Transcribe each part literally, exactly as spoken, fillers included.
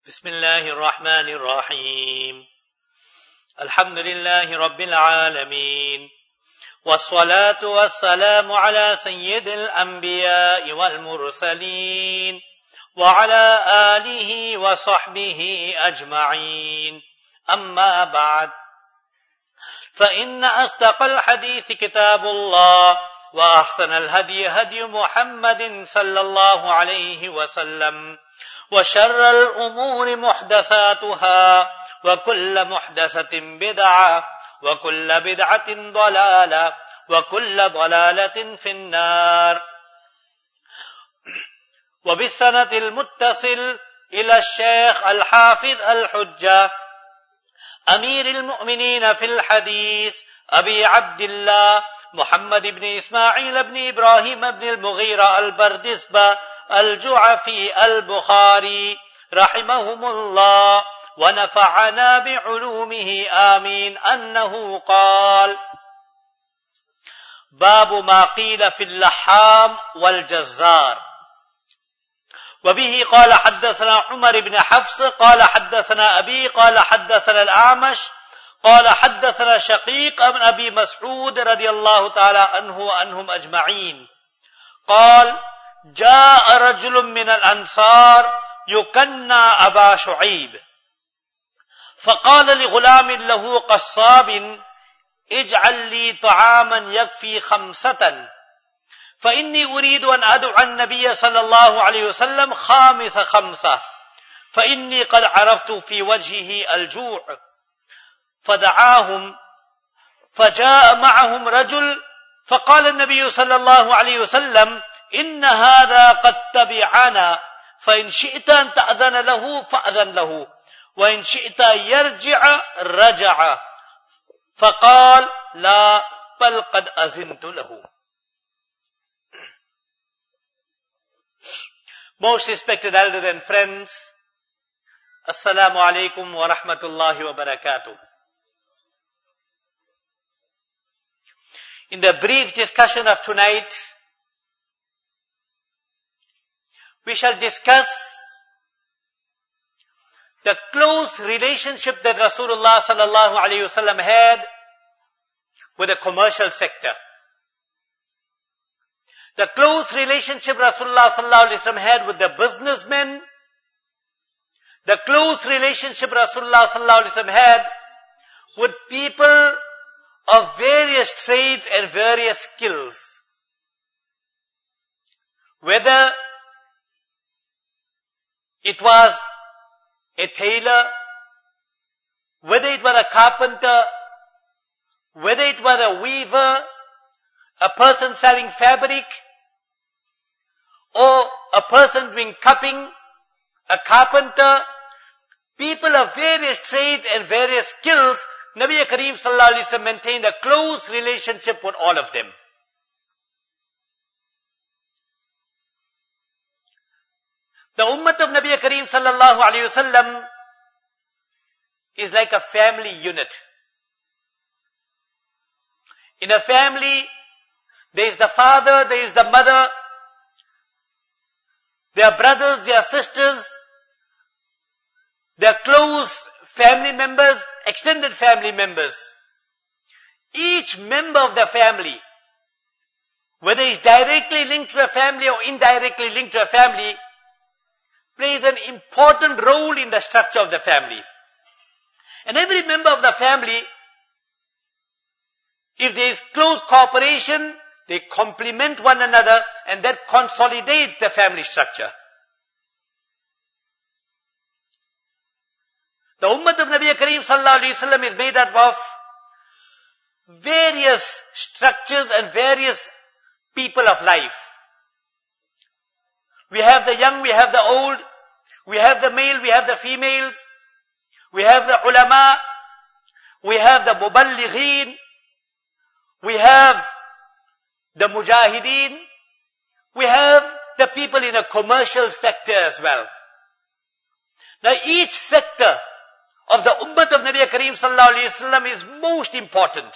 بسم الله الرحمن الرحيم الحمد لله رب العالمين والصلاة والسلام على سيد الأنبياء والمرسلين وعلى آله وصحبه أجمعين أما بعد فإن أصدق الحديث كتاب الله وأحسن الهدي هدي محمد صلى الله عليه وسلم وشر الأمور محدثاتها وكل محدثة بدعة وكل بدعة ضلالة وكل ضلالة في النار. وبالسند المتصل إلى الشيخ الحافظ الحجة أمير المؤمنين في الحديث أبي عبد الله محمد بن إسماعيل بن إبراهيم بن المغيرة البردسبة الجعفي البخاري رحمهم الله ونفعنا بعلومه آمين أنه قال: باب ما قيل في اللحام والجزار. وبه قال حدثنا عمر بن حفص قال حدثنا أبي قال حدثنا الأعمش قال حدثنا شقيق بن أبي مسعود رضي الله تعالى عنه وعنهم أجمعين قال: جاء رجل من الأنصار يكنى أبا شعيب فقال لغلام له قصاب: اجعل لي طعاما يكفي خمسة فإني أريد أن أدعو النبي صلى الله عليه وسلم خامس خمسة فإني قد عرفت في وجهه الجوع. فدعاهم فجاء معهم رجل فقال النبي صلى الله عليه وسلم: إن هذا قد تبعنا فإن شئت أن تأذن له فأذن له وإن شئت يرجع رجع. فقال: لا بل قد أذنت له. Most respected elders and friends, Assalamu alaikum wa rahmatullahi wa barakatuh. In the brief discussion of tonight, we shall discuss the close relationship that Rasulullah sallallahu alaihi wasallam had with the commercial sector. The close relationship Rasulullah sallallahu alaihi wasallam had with the businessmen. The close relationship Rasulullah sallallahu alaihi wasallam had with people of various trades and various skills. Whether it was a tailor, whether it was a carpenter, whether it was a weaver, a person selling fabric, or a person doing cupping, a carpenter, people of various trades and various skills, Nabi Kareem sallallahu alaihi wasallam maintained a close relationship with all of them. The ummah of Nabi Kareem sallallahu alaihi wasallam is like a family unit. In a family, there is the father, there is the mother, there are brothers, there are sisters, there are close family members, extended family members. Each member of the family, whether he is directly linked to a family or indirectly linked to a family, plays an important role in the structure of the family. And every member of the family, if there is close cooperation, they complement one another and that consolidates the family structure. The ummah of Nabi Kareem sallallahu alaihi wasallam is made up of various structures and various people of life. We have the young, we have the old, we have the male, we have the females, we have the ulama, we have the muballighin, we have the mujahideen, we have the people in a commercial sector as well. Now each sector of the ummah of Nabi Kareem sallallahu alaihi wasallam is most important.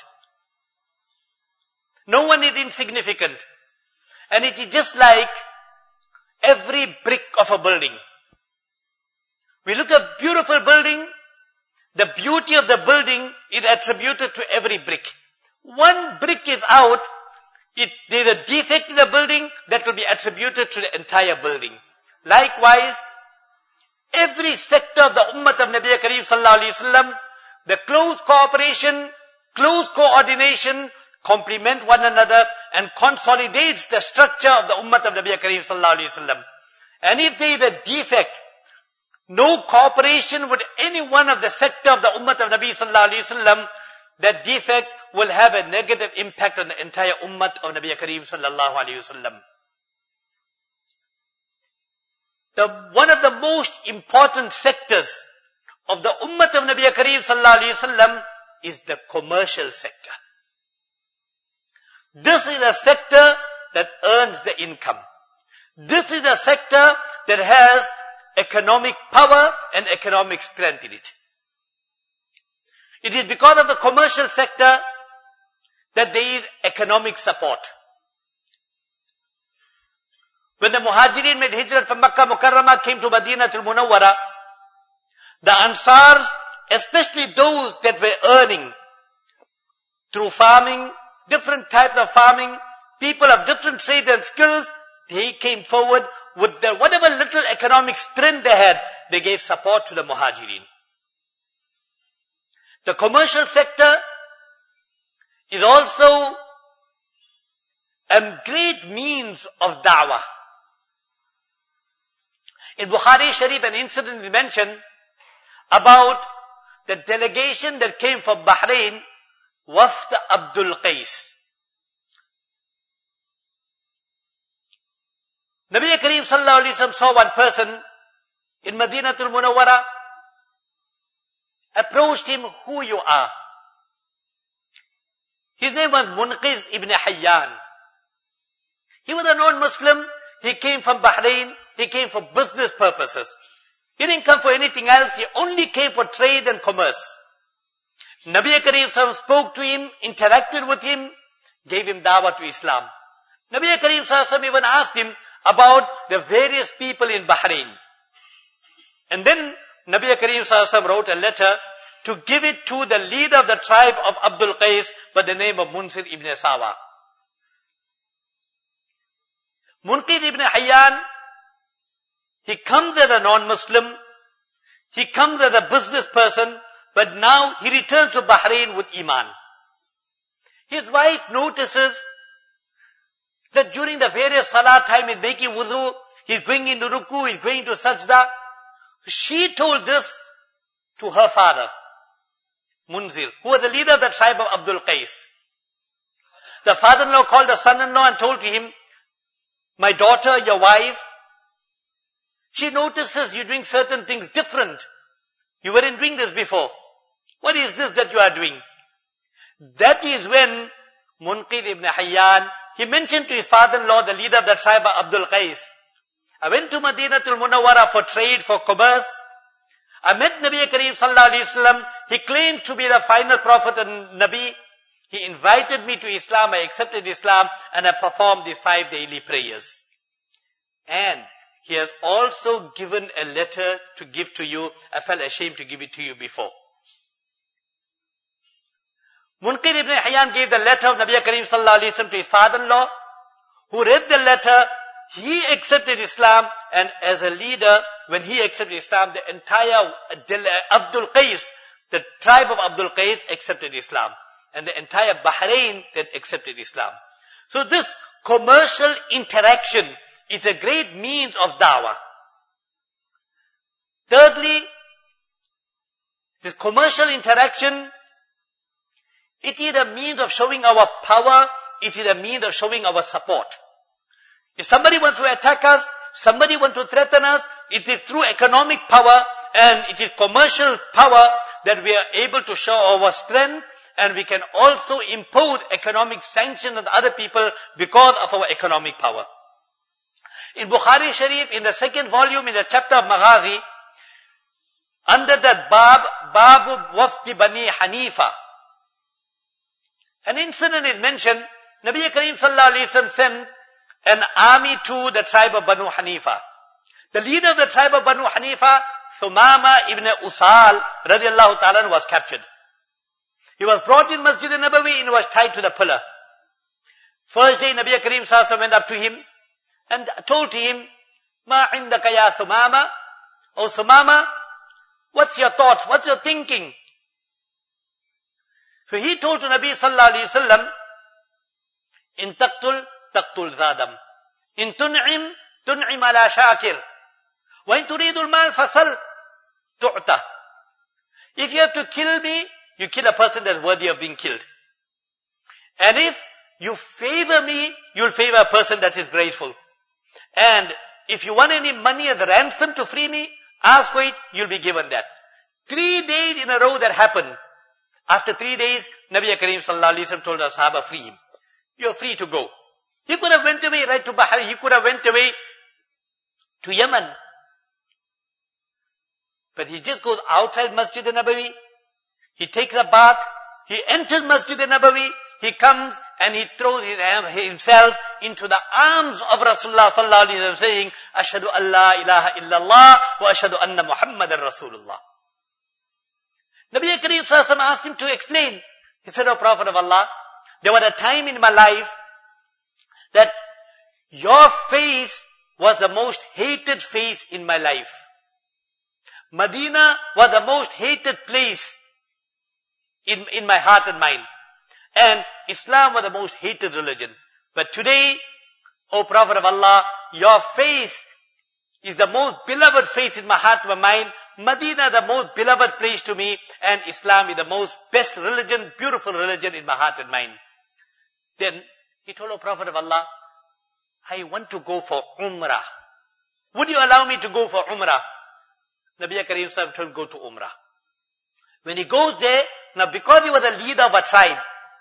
No one is insignificant. And it is just like every brick of a building. We look at a beautiful building. The beauty of the building is attributed to every brick. One brick is out, it, there's a defect in the building that will be attributed to the entire building. Likewise, every sector of the Ummah of Nabi Kareem Sallallahu Alaihi Wasallam, the close cooperation, close coordination, complement one another and consolidates the structure of the Ummah of Nabi Kareem Sallallahu Alaihi Wasallam. And if there is a defect, no cooperation with any one of the sector of the Ummah of Nabi Sallallahu Alaihi Wasallam, that defect will have a negative impact on the entire Ummah of Nabi Kareem Sallallahu Alaihi Wasallam. The, one of the most important sectors of the Ummah of Nabi Kareem Sallallahu Alaihi Wasallam is the commercial sector. This is a sector that earns the income. This is a sector that has economic power and economic strength in it. It is because of the commercial sector that there is economic support. When the Muhajirin made hijrat from Makkah Mukarramah, came to Madinatul Munawwara, the Ansars, especially those that were earning through farming, different types of farming, people of different trades and skills, they came forward with their whatever little economic strength they had, they gave support to the Muhajirin. The commercial sector is also a great means of da'wah. In Bukhari Sharif, an incident is mentioned about the delegation that came from Bahrain, Wafd Abdul Qais. Nabi Kareem Sallallahu Alaihi Wasallam saw one person in Madinatul Munawwara, approached him, who you are? His name was Munqiz ibn Hayyan. He was a non-Muslim. He came from Bahrain. He came for business purposes. He didn't come for anything else. He only came for trade and commerce. Nabi Kareem Sallallahu Alaihi Wasallam spoke to him, interacted with him, gave him da'wah to Islam. Nabi Kareem Sallallahu Alaihi Wasallam even asked him about the various people in Bahrain. And then Nabi Kareem Sallallahu Alaihi Wasallam wrote a letter to give it to the leader of the tribe of Abdul Qais by the name of Munsir ibn Sawa. Munqid ibn Hayyan, he comes as a non-Muslim, he comes as a business person, but now he returns to Bahrain with Iman. His wife notices that during the various salah time he's making wudu, he's going into ruku, he's going to sajda. She told this to her father, Munzir, who was the leader of the tribe of Abdul Qais. The father-in-law called the son-in-law and told to him, my daughter, your wife, she notices you're doing certain things different. You weren't doing this before. What is this that you are doing? That is when Munqid ibn Hayyan, he mentioned to his father-in-law, the leader of the tribe of Abdul Qais, I went to Madinatul Munawwara for trade, for commerce. I met Nabi Kareem Sallallahu Alaihi Wasallam. He claims to be the final prophet and Nabi. He invited me to Islam. I accepted Islam and I performed the five daily prayers. And he has also given a letter to give to you. I felt ashamed to give it to you before. Munqid ibn Hayyan gave the letter of Nabi Kareem Sallallahu Alaihi Wasallam to his father-in-law, who read the letter. He accepted Islam, and as a leader, when he accepted Islam, the entire Abdul Qais, the tribe of Abdul Qais accepted Islam. And the entire Bahrain that accepted Islam. So this commercial interaction is a great means of da'wah. Thirdly, this commercial interaction, it is a means of showing our power, it is a means of showing our support. If somebody wants to attack us, somebody wants to threaten us, it is through economic power and it is commercial power that we are able to show our strength, and we can also impose economic sanctions on other people because of our economic power. In Bukhari Sharif, in the second volume, in the chapter of Maghazi, under that Bab, Babu Wafdi Bani Hanifa, an incident is mentioned. Nabi Kareem Sallallahu Alaihi Wasallam sent an army to the tribe of Banu Hanifa. The leader of the tribe of Banu Hanifa Thumama ibn Usal radiallahu ta'ala was captured. He was brought in Masjid al-Nabawi and was tied to the pillar. First day, Nabi Kareem sallallahu alaihi wasallam went up to him and told to him, Ma indaka ya Thumama? Oh Thumama, what's your thoughts? What's your thinking? So he told to Nabi sallallahu alaihi wasallam, In taqtul, taqtul zadam. In tun'im, tun'im ala shakir. Wa in turidul mal fasal, tu'ta. If you have to kill me, you kill a person that's worthy of being killed. And if you favor me, you'll favor a person that is grateful. And if you want any money as a ransom to free me, ask for it, you'll be given that. Three days in a row that happened. After three days, Nabi Kareem sallallahu alaihi wasallam told the Sahaba, free him. You're free to go. He could have went away right to Bahrain. He could have went away to Yemen. But he just goes outside Masjid al-Nabawi. He takes a bath. He enters Masjid al-Nabawi. He comes and he throws his, himself into the arms of Rasulullah sallallahu alaihi wasallam, saying, Ashhadu an la ilaha illallah wa ashhadu anna Muhammadan Rasulullah. Nabi Kareem sallallahu alaihi wasallam asked him to explain. He said, O Prophet of Allah, there was a time in my life that your face was the most hated face in my life. Medina was the most hated place in, in my heart and mind. And Islam was the most hated religion. But today, O Prophet of Allah, your face is the most beloved face in my heart and my mind. Medina the most beloved place to me, and Islam is the most best religion, beautiful religion in my heart and mind. Then he told the Prophet of Allah, I want to go for Umrah. Would you allow me to go for Umrah? Nabi Kareem Sallallahu told him, go to Umrah. When he goes there, now because he was a leader of a tribe,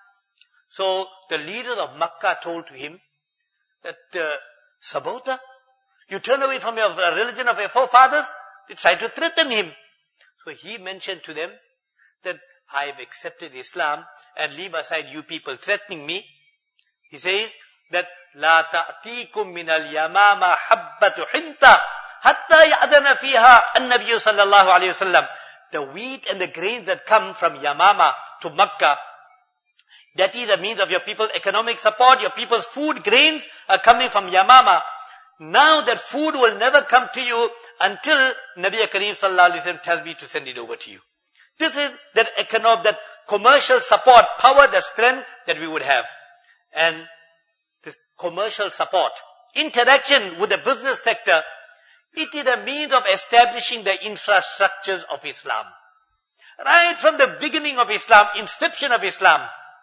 so the leader of Makkah told to him that, uh, Sabota, you turn away from your religion of your forefathers? They tried to threaten him. So he mentioned to them that I have accepted Islam and leave aside you people threatening me. He says that La ta'tikum min al-yamama habbatu hinta hatta ya'dana fiha an-nabiyyu sallallahu alayhi wasallam. The wheat and the grains that come from Yamama to Makkah, that is a means of your people's economic support. Your people's food grains are coming from Yamama. Now that food will never come to you until Nabi Kareem sallallahu alaihi wasallam tells me to send it over to you. This is that economic, that commercial support, power, the strength that we would have. And this commercial support, interaction with the business sector, it is a means of establishing the infrastructures of Islam. Right from the beginning of Islam, inception of Islam,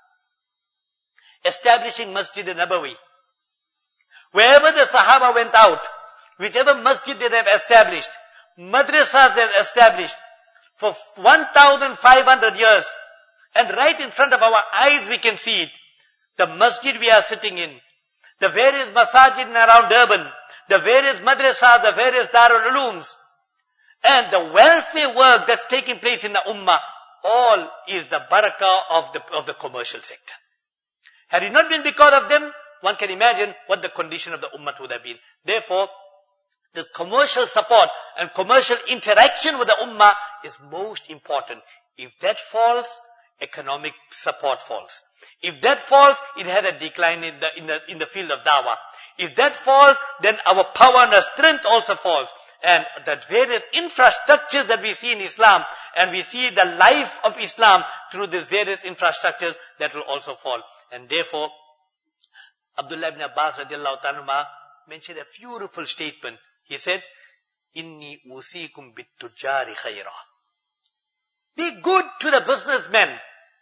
establishing Masjid al-Nabawi. Wherever the Sahaba went out, whichever masjid they have established, madrasas they have established, for one thousand five hundred years, and right in front of our eyes we can see it. The masjid we are sitting in, the various masajid around Durban, the various madrasas, the various Darul Ulooms, and the welfare work that's taking place in the Ummah, all is the barakah of the, of the commercial sector. Had it not been because of them, one can imagine what the condition of the ummah would have been. Therefore, the commercial support and commercial interaction with the ummah is most important. If that falls, economic support falls. If that falls, it has a decline in the, in the, in the field of dawah. If that falls, then our power and our strength also falls. And the various infrastructures that we see in Islam, and we see the life of Islam through these various infrastructures, that will also fall. And therefore, Abdullah ibn Abbas radiallahu ta'ala mentioned a beautiful statement. He said, Inni usikum bit-tujari khayra. Be good to the businessmen.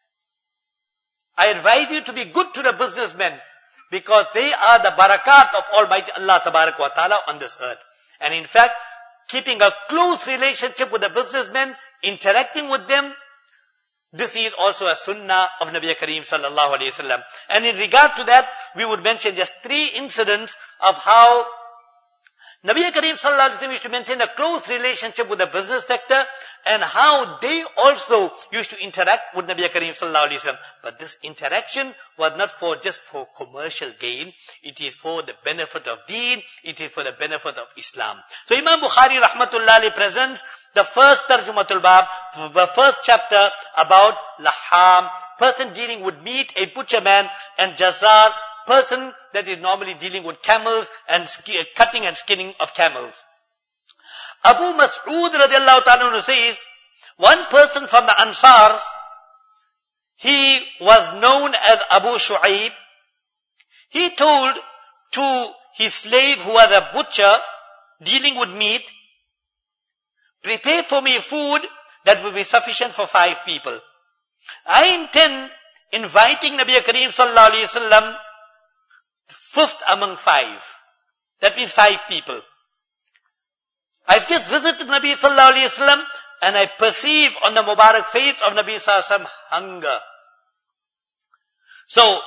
I advise you to be good to the businessmen, because they are the barakat of Almighty Allah tabarak wa ta'ala on this earth. And in fact, keeping a close relationship with the businessmen, interacting with them, this is also a sunnah of Nabi Kareem sallallahu alayhi wasallam. And in regard to that, we would mention just three incidents of how Nabi Kareem sallallahu alaihi wasallam used to maintain a close relationship with the business sector and how they also used to interact with Nabi Kareem sallallahu alaihi wasallam. But this interaction was not for just for commercial gain. It is for the benefit of deen. It is for the benefit of Islam. So Imam Bukhari rahmatullah alayhi presents the first Tarjumatul Bab, the first chapter about laham, person dealing with meat, a butcher man, and jazar, person that is normally dealing with camels and cutting and skinning of camels. Abu Mas'ud radiallahu ta'ala says, one person from the Ansars, he was known as Abu Shu'aib. He told to his slave who was a butcher dealing with meat, prepare for me food that will be sufficient for five people. I intend inviting Nabi Kareem sallallahu alayhi wasallam fifth among five. That means five people. I've just visited Nabi sallallahu alayhi wasallam and I perceive on the Mubarak face of Nabi sallallahu alayhi wasallam hunger. So,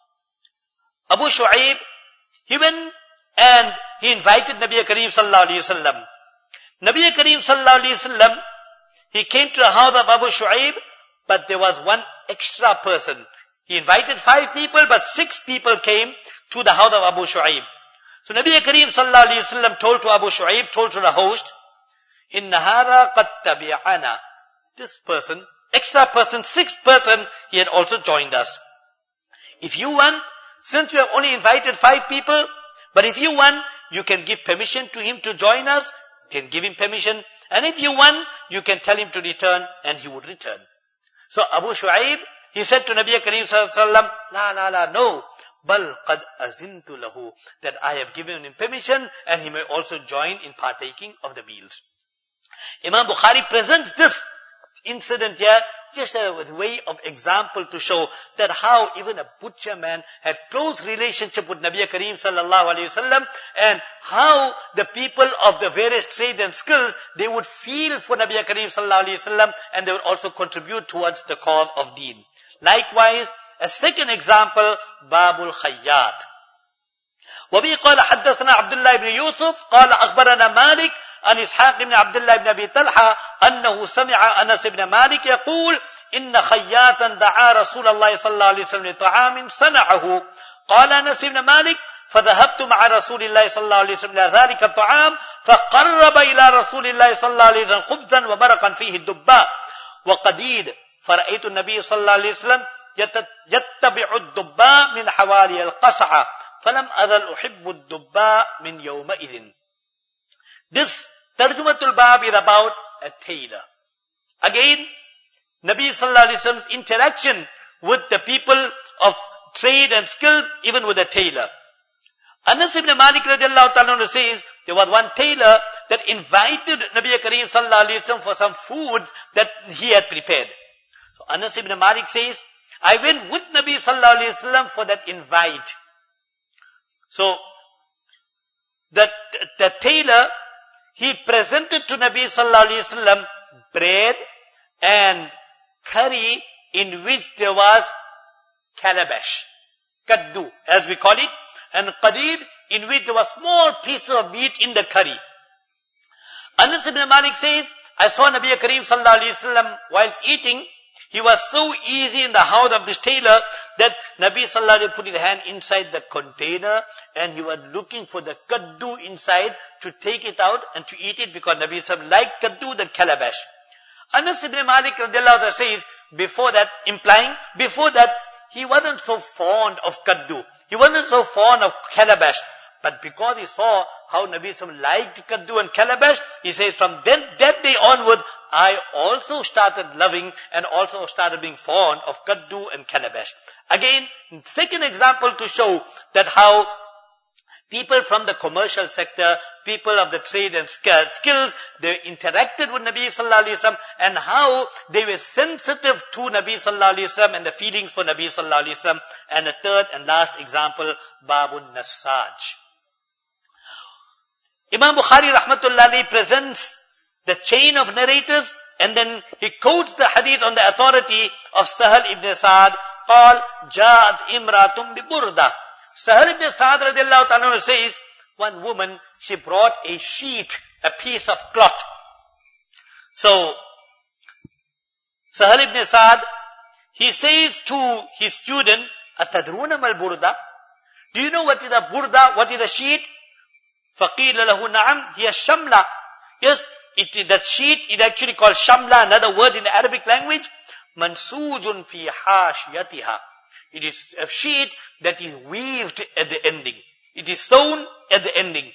Abu Shu'aib, he went and he invited Nabi Kareem sallallahu alayhi wasallam. Nabi Kareem sallallahu alayhi wasallam, he came to the house of Abu Shu'aib, but there was one extra person. He invited five people, but six people came to the house of Abu Shu'aib. So Nabi Kareem sallallahu alayhi wasallam told to Abu Shu'aib, told to the host, Inna hada qad tabi'ana. This person, extra person, sixth person, he had also joined us. If you want, since you have only invited five people, but if you want, you can give permission to him to join us, then give him permission. And if you want, you can tell him to return, and he would return. So Abu Shu'aib, he said to Nabi Kareem sallallahu alayhi wasallam, La la la, no. Bal qad azintu lahu. That I have given him permission, and he may also join in partaking of the meals. Imam Bukhari presents this incident here just a way of example to show that how even a butcher man had close relationship with Nabi Kareem sallallahu alayhi wasallam, and how the people of the various trades and skills, they would feel for Nabi Kareem sallallahu alayhi wasallam, and they would also contribute towards the cause of deen. Likewise, a second example, Babul Khayyat. وبه قال حدثنا عبد الله بن يوسف قال أخبرنا مالك عن إسحاق بن عبد الله بن أبي طلحة أنه سمع أنس بن مالك يقول إن خياطا دعا رسول الله صلى الله عليه وسلم لطعام صنعه. قال أنس بن مالك فذهبت مع رسول الله صلى الله عليه وسلم إلى ذلك الطعام فقرب إلى رسول الله صلى الله عليه وسلم خبزا ومرقا فيه الدباء وقديد فرأيت النبي صلى الله عليه وسلم يتبع الدباء من حوالي القصعة فلم أزل أحب الدباء من يومئذ. This Tarjumatul Bab is about a tailor. Again, Nabi sallallahu alayhi wa sallam's interaction with the people of trade and skills, even with a tailor. Anas ibn Malik radiallahu ta'ala says, there was one tailor that invited Nabi Kareem sallallahu alayhi wa sallam for some food that he had prepared. So Anas ibn Malik says, I went with Nabi sallallahu alayhi wa sallam for that invite. So, that the tailor, he presented to Nabi sallallahu alayhi wa sallam bread and curry in which there was calabash, kaddu, as we call it, and qadid, in which there was small pieces of meat in the curry. Anas ibn Malik says, I saw Nabi Kareem sallallahu alayhi wa sallam whilst eating. He was so easy in the house of this tailor that Nabi sallallahu alayhi wa sallam put his hand inside the container and he was looking for the kaddu inside to take it out and to eat it, because Nabi sallallahu alayhi wa sallam liked kaddu than calabash. Anas ibn Malik radiallahu anhu says, before that, implying, before that, he wasn't so fond of kaddu. He wasn't so fond of calabash. But because he saw how Nabi sallallahu alayhi wa sallam liked kaddu and calabash, he says, from then, that day onwards, I also started loving and also started being fond of kaddu and calabash. Again, second example to show that how people from the commercial sector, people of the trade and skills, they interacted with Nabi sallallahu alayhi wa sallam, and how they were sensitive to Nabi sallallahu alayhi wa sallam and the feelings for Nabi sallallahu alayhi wa sallam. And the third and last example, Babun Nasaj. Imam Bukhari rahmatullah alayhi presents the chain of narrators, and then he quotes the hadith on the authority of Sahal ibn Sa'ad. قال جاءت امرأة ببردة. Sahal ibn Sa'ad radiallahu ta'ala says, one woman, she brought a sheet, a piece of cloth. So, Sahal ibn Sa'd, he says to his student, Atadruna mal burda? Do you know what is a burda? What is a sheet? فَقِيلَ لَهُ نَعَمْ هِيَ shamla. Yes, it, that sheet is actually called shamla, another word in the Arabic language. مَنْسُوجٌ فِي حَاشِيَتِهَا. It is a sheet that is weaved at the ending. It is sewn at the ending.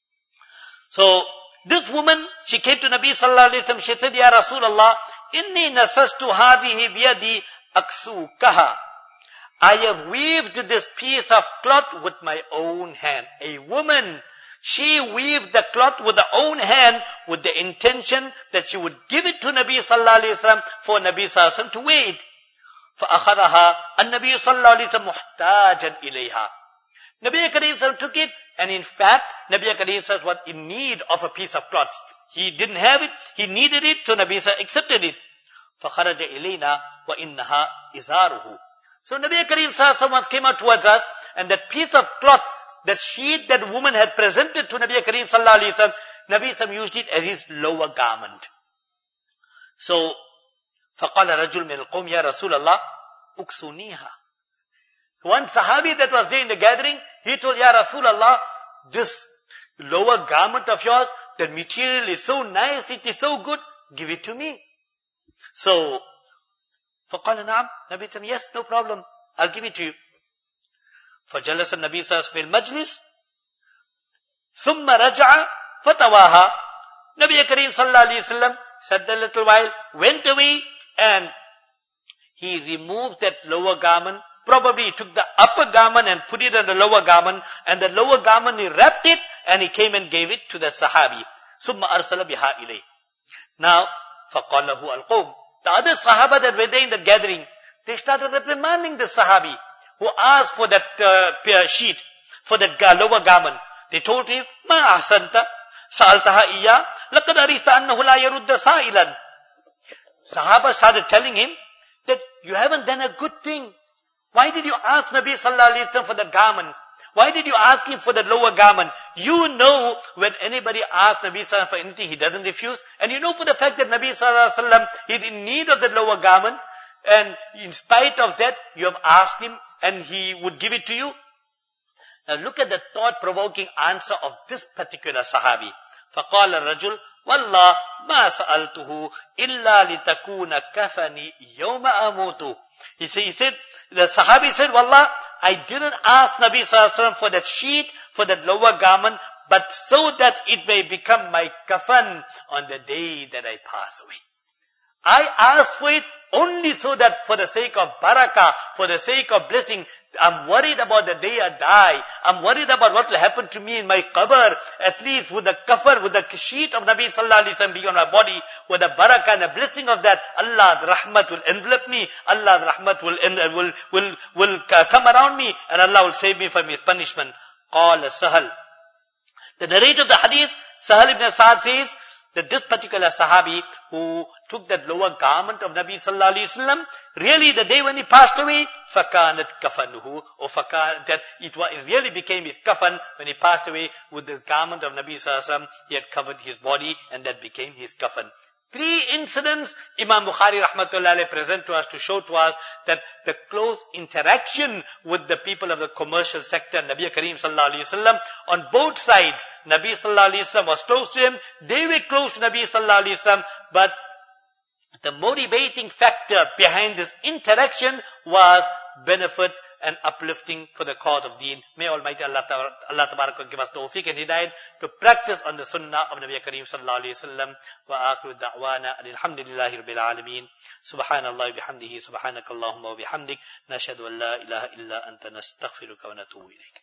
So, this woman, she came to Nabi sallallahu alayhi wa sallam, she said, Ya Rasulullah, inni nasastu hadhihi biyadi aksukaha. I have weaved this piece of cloth with my own hand. A woman, she weaved the cloth with her own hand with the intention that she would give it to Nabi sallallahu alayhi wa sallam for Nabi sallallahu alayhi wa sallam to wear it. فَأَخَذَهَا النَّبِيُّ صَلَّى اللَّهُ عَلَيْهِ وَسَلَّمَ مُحْتَاجًا إِلَيْهَا. Nabi Kareem sallam took it, and in fact, Nabi Kareem sallam was in need of a piece of cloth. He didn't have it, he needed it, so Nabi sallam accepted it. فَخَرَجَ إِلَيْنَا وَإِنَّهَا إِزَارُهُ. So Nabi Kareem sallam came out towards us, and that piece of cloth, the sheet that woman had presented to Nabi Kareem sallallahu alayhi wa sallam, Nabi sallam used it as his lower garment. So, فَقَالَ رَجُلٌ مِنَ الْقَوْمِ يَا رَسُولَ اللَّهِ أُكْسُنِيهَا. One Sahabi that was there in the gathering, he told, Ya Rasulullah, this lower garment of yours, the material is so nice, it is so good, give it to me. So, فَقَالَ نَعَمْ. Nabi said, yes, no problem, I'll give it to you. فَجَلَسَ النَّبِي صَلَّى اللَّهُ عَلَيْهِ وَسَلَّمَ فِي الْمَجْلِسِ ثُمَّ رَجَعَ فَتَوَاهَا. Nabi Kareem sallallahu alayhi wa sallam sat a little while, went away, and he removed that lower garment. Probably he took the upper garment and put it on the lower garment, and the lower garment he wrapped it, and he came and gave it to the Sahabi. ثُمَّ أَرْسَلَ بِهَا إِلَيْهِ. Now, فَقَالَهُ الْقَوْمِ. The other Sahaba that were there in the gathering, they started reprimanding the Sahabi who asked for that uh, sheet, for that lower garment. They told him, مَا أَحْسَنْتَ سَأَلْتَهَا إِيَّا لَقَدْ أَرِيْتَ أَنَّهُ لَا يَرُدَّ سَائِلًا. Sahaba started telling him that you haven't done a good thing. Why did you ask Nabi sallallahu alayhi wa sallam for the garment? Why did you ask him for the lower garment? You know when anybody asks Nabi sallallahu alayhi wa sallam for anything, he doesn't refuse. And you know for the fact that Nabi sallallahu alayhi wa sallam is in need of the lower garment, and in spite of that, you have asked him and he would give it to you. Now look at the thought-provoking answer of this particular Sahabi. فَقَالَ الرَّجُلُ وَاللَّهِ مَا سَأَلْتُهُ إِلَّا لِتَكُونَ كَفَنِي يَوْمَ أَمُوتُ. He said, he said, the Sahabi said, Wallah, I didn't ask Nabi sallallahu alayhi wa sallam for that sheet, for that lower garment, but so that it may become my kafan on the day that I pass away. I asked for it only so that for the sake of barakah, for the sake of blessing, I'm worried about the day I die. I'm worried about what will happen to me in my qabr. At least with the kafar, with the sheet of Nabi sallallahu alayhi wa sallam be on my body, with the barakah and the blessing of that, Allah's rahmat will envelop me. Allah's rahmat will, will, will, will come around me, and Allah will save me from his punishment. Qala Sahal. The narrator of the hadith, Sahal ibn Sa'd, says that this particular Sahabi who took that lower garment of Nabi sallallahu alayhi wa sallam, really the day when he passed away, فَكَانَتْ كَفَنُهُ, or فَكَانَتْ, that it, was, it really became his kafan when he passed away with the garment of Nabi sallallahu alayhi wa sallam. He had covered his body, and that became his kafan. Three incidents Imam Bukhari rahmatullahi alayhi present to us to show to us that the close interaction with the people of the commercial sector, Nabi Kareem sallallahu alayhi wa sallam, on both sides, Nabi sallallahu alayhi wa sallam was close to him, they were close to Nabi sallallahu alayhi wa sallam, but the motivating factor behind this interaction was benefit and uplifting for the cause of deen. May Almighty Allah, Allah Tabaraka give us tawfiq and hidayat to practice on the sunnah of Nabi Kareem sallallahu alayhi wa sallam. Wa akhiru da'wana alhamdulillahi rabbil alameen. Subhanallah bihamdihi, subhanakallahumma wa bihamdik. Nashhadu an la ilaha illa anta nastaghfiruka wa natubu ilayk.